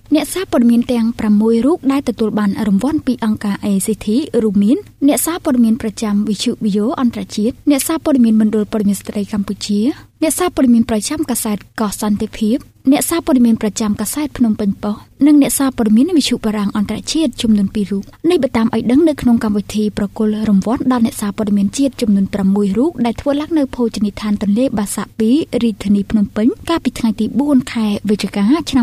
អ្នកសារព័ត៌មានទាំង6រូបដែលទទួលបានរង្វាន់ពីអង្គការ ACT រួមមានអ្នកសារព័ត៌មានប្រចាំវិទ្យុវីយ៉ូអន្តរជាតិអ្នកសារព័ត៌មានមណ្ឌលព័ត៌មានស្ត្រីកម្ពុជាអ្នកសារព័ត៌មានប្រចាំកាសែតកោះសន្តិភាពអ្នកសារព័ត៌មានប្រចាំកាសែតភ្នំពេញប៉ុស្តិ៍និងអ្នកសារព័ត៌មានវិទ្យុបារាំងអន្តរជាតិចំនួន2រូបនេះបើតាមឲ្យដឹងនៅក្នុងកម្មវិធីប្រគល់រង្វាន់ដល់អ្នកសារព័ត៌មានជាតិចំនួន6រូបដែលធ្វើឡើងនៅភោជនីយដ្ឋានទន្លេបាសាក់2រាជធានីភ្នំពេញកាលពីថ្ងៃទី4ខែវិច្ឆិកាឆ្នាំ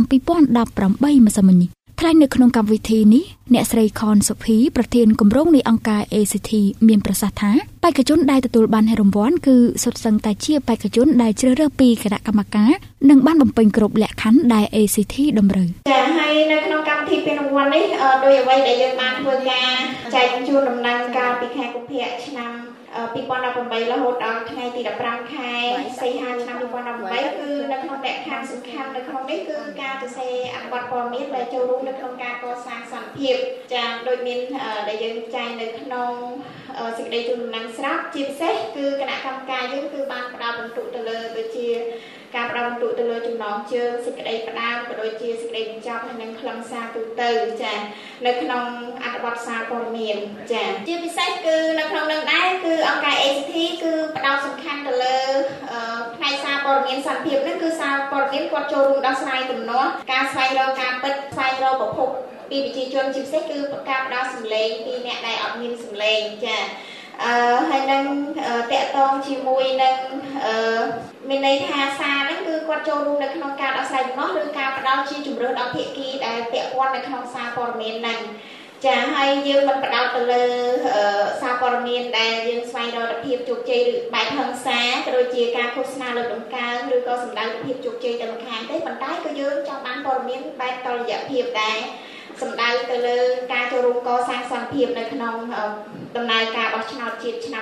2018ម្សិលមិញនេះថ្លែងនៅក្នុងកម្មវិធីនេះអ្នកស្រីខនសុភីប្រធានគម្រោងនៃអង្គការ ACT មានប្រសាសន៍ថាបេក្ខជនដែលទទួលបានរង្វាន់គឺសុទ្ធសឹងតែជាបេក្ខជនដែលជ្រើសរើសពីគណៈកម្មការនិងបានបំពេញគ្រប់លក្ខខណ្ឌដែល ACT តម្រូវចា៎ហើយនៅក្នុងកម្មវិធីពានរង្វាន់នេះដោយអ្វីដែលយើងបានធ្វើការចែកជូនដំណឹងកាលពីខែកុម្ភៈឆ្នាំ2018រហូតដល់ថ្ងៃទី15ខែសីហាឆ្នាំ2018គឺនៅក្នុងលក្ខខណ្ឌសំខាន់នៅក្នុងនេះគឺការសរសេរអត្ថបទព័ត៌មានដែលចូលរួមនៅក្នុងការកសាងសន្តិភាពចា៎ដូចមានដែលយើងចែងនៅក្នុងសេចក្តីជូនដំណឹងស្រាប់ជាពិសេសគឺគណៈកម្មការយើងគឺបានផ្ដល់បន្ទុកទៅលើដូចជាការផ្ដល់បន្ទុកទៅលើចំណងជើងសេចក្តីផ្ដើមក៏ដូចជាសេចក្តីបញ្ចប់ហើយនិងខ្លឹមសារទូទៅចា៎នៅក្នុងអត្ថបទសារព័ត៌មានចា៎ជាពិសេសគឺនៅក្នុងនឹងដែរគឺអង្គការ ACT គឺផ្ដោតសំខាន់ទៅលើផ្នែកសារព័ត៌មានសន្តិភាពនេះគឺសារព័ត៌មានគាត់ចូលរួមដោះស្រាយទំនាស់ការស្វែងរកការពិតស្វែងរកប្រភពពីប្រជាជនជាពិសេសគឺការផ្ដល់សម្លេងពីអ្នកដែលអត់មានសម្លេងចា៎ហើយនឹងតកតងជាមួយនឹងមានន័យថាសារហ្នឹងគឺគាត់ចូលរួមនៅក្នុងការដោះស្រាយដំណោះឬការផ្ដល់ជាជំរឿនដល់ភាគីដែលពាក់ព័ន្ធនៅក្នុងសារព័ត៌មានហ្នឹងចាហើយយើងមិនផ្ដោតទៅលើសារព័ត៌មានដែលយើងស្វែងរកភាពជោគជ័យឬបែបហិង្សាក៏ដូចជាការឃោសនាលើកតម្កើងឬក៏សម្ដៅភាពជោគជ័យតែម្ខាងទេប៉ុន្តែក៏យើងចង់បានព័ត៌មានបែបតុល្យភាពដែរសម្ដៅទៅលើការចូលរួមកសាងសន្តិភាពនៅក្នុងដំណើរការបោះឆ្នោតជាតិឆ្នាំ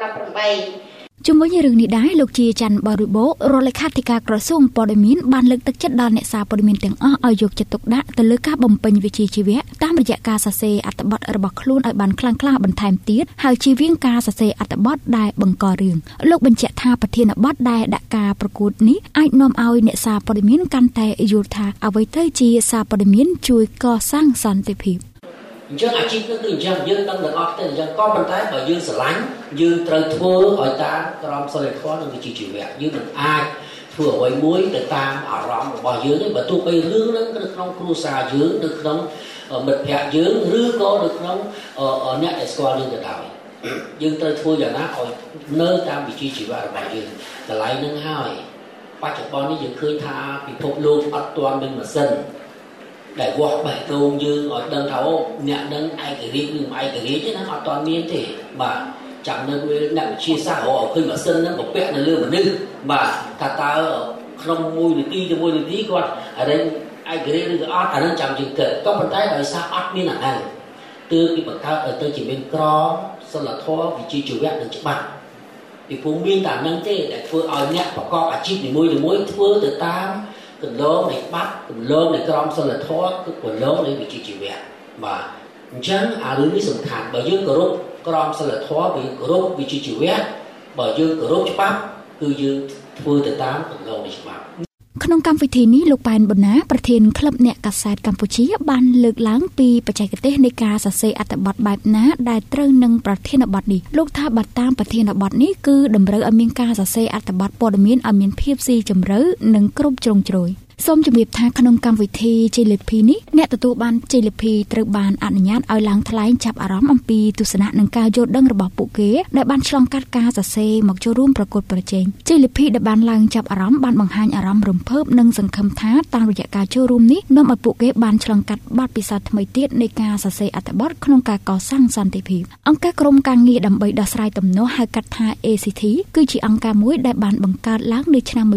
2018 ជាមួយរឿងនេះដែរលោកជាច័ន្ទបរិបូររដ្ឋលេខាធិការក្រសួងព័ត៌មានបានលើកទឹកចិត្តដល់អ្នកសារព័ត៌មានទាំងអស់ឲ្យយកចិត្តទុកដាក់ទៅលើការបំពេញវិជ្ជាជីវៈតាមរយៈការសរសេរអត្ថបទរបស់ខ្លួនឲ្យបានខ្លាំងក្លាបន្ថែមទៀតហើយជៀសវាងការសរសេរអត្ថបទដែលបង្ករឿងលោកបញ្ជាក់ថាប្រធានបទដែលដាក់ការប្រកួតនេះអាចនាំឲ្យអ្នកសារព័ត៌មានកាន់តែយល់ថាអ្វីទៅជាសារព័ត៌មានជួយកសាងសន្តិភាពអញ្ចឹងអាជីពនេះគឺអញ្ចឹងយើងដឹងទាំងអស់ទៅអញ្ចឹងក៏ប៉ុន្តែបើយើងស្រឡាញ់យើងត្រូវធ្វើឲ្យតាមក្រមសីលធម៌និងវិជ្ជាជីវៈយើងមិនអាចធ្វើអ្វីមួយទៅតាមអារម្មណ៍របស់យើងទេបើទោះបីរឿងហ្នឹងនៅក្នុងគ្រួសារយើងនៅក្នុងមិត្តភ័ក្តិយើងឬក៏នៅក្នុងអ្នកដែលស្គាល់យើងក៏ដោយយើងត្រូវធ្វើយ៉ាងណាឲ្យនៅតាមវិជ្ជាជីវៈរបស់យើងកន្លែងហ្នឹងហើយបច្ចុប្បន្ននេះយើងឃើញថាពិភពលោកអត់ទាន់មានម៉ាស៊ីនដែលវាស់បេះដូងយើងឲ្យដឹងថាអូអ្នកនឹងឯករាជ្យឬមិនឯករាជ្យទេណាអត់ទាន់មានទេបាទចាំនៅអ្នកវិទ្យាសាស្ត្ររកឲ្យឃើញម៉ាស៊ីនហ្នឹងបំពាក់នៅលើមនុស្សបាទថាតើក្នុង1នាទីទៅ1នាទីគាត់រែងឯករាជ្យឬក៏អត់អានឹងចាំយើងគិតក៏ប៉ុន្តែដោយសារអត់មានអាហ្នឹងទើបពីបង្កើតឲ្យទៅជាមានក្រមសីលធម៌វិជ្ជាជីវៈនិងច្បាប់ពីពុំមានតែហ្នឹងទេដែលធ្វើឲ្យអ្នកប្រកបអាជីពនីមួយៗធ្វើទៅតាមគន្លងនៃច្បាប់គន្លងនៃក្រមសីលធម៌គឺគន្លងនៃវិជ្ជាជីវៈបាទអញ្ចឹងអារឿងនេះសំខាន់បើយើងគោរពក្រមសីលធម៌បើយើងគោរពវិជ្ជាជីវៈបើយើងគោរពច្បាប់គឺយើងធ្វើទៅតាមគន្លងនៃច្បាប់ក្នុងកម្មវិធីនេះលោកប៉ែនប៊ុនណាប្រធានក្លឹបអ្នកកាសែតកម្ពុជាបានលើកឡើងពីបច្ចេកទេសនៃការសរសេរអត្ថបទបែបណាដែលត្រូវនឹងប្រធានបទនេះលោកថាបើតាមប្រធានបទនេះគឺតម្រូវឲ្យមានការសរសេរអត្ថបទព័ត៌មានឲ្យមានភាពស៊ីជម្រៅនិងគ្រប់ជ្រុងជ្រោយសូមជម្រាបថាក្នុងកម្មវិធីជ័យលាភីនេះអ្នកទទួលបានជ័យលាភីត្រូវបានអនុញ្ញាតឲ្យឡើងថ្លែងចាប់អារម្មណ៍អំពីទស្សនៈនិងការយល់ដឹងរបស់ពួកគេដែលបានឆ្លងកាត់ការសរសេរមកចូលរួមប្រកួតប្រជែងជ័យលាភីដែលបានឡើងចាប់អារម្មណ៍បានបង្ហាញអារម្មណ៍រំភើបនិងសង្ឃឹមថាតាមរយៈការចូលរួមនេះនាំឲ្យពួកគេបានឆ្លងកាត់បទពិសោធន៍ថ្មីទៀតនៃការសរសេរអត្ថបទក្នុងការកសាងសន្តិភាពអង្គការក្រមការងារដើម្បីដោះស្រាយទំនាស់ហៅកាត់ថា ACT គឺជាអង្គការមួយដែលបានបង្កើតឡើងនៅឆ្នាំ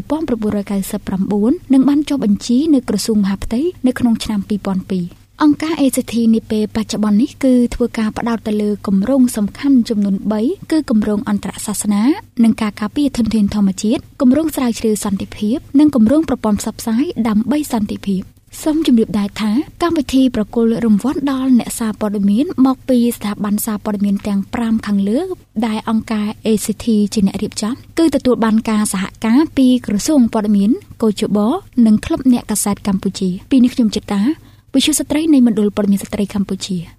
1999និងបានចុះបញ្ជីនៅក្រសួងមហាផ្ទៃនៅក្នុងឆ្នាំ2002អង្គការ ACT នាពេលបច្ចុប្បន្ននេះគឺធ្វើការផ្ដោតទៅលើគម្រោងសំខាន់ចំនួន3គឺគម្រោងអន្តរសាសនានិងការការពារធនធានធម្មជាតិគម្រោងស្រាវជ្រាវសន្តិភាពនិងគម្រោងប្រព័ន្ធផ្សព្វផ្សាយដើម្បីសន្តិភាពសូមជម្រាបដែរថាកម្មវិធីប្រគល់រង្វាន់ដល់អ្នកសារព័ត៌មានមកពីស្ថាប័នសារព័ត៌មានទាំង5ខាងលើដែលអង្គការ ACT ជាអ្នករៀបចំគឺទទួលបានការសហការពីក្រសួងព័ត៌មានកោជបនិងក្លឹបអ្នកកាសែតកម្ពុជាពីនេះខ្ញុំចិត្តថាវិទ្យុស្ត្រីនៃមណ្ឌលព័ត៌មានស្ត្រីកម្ពុជា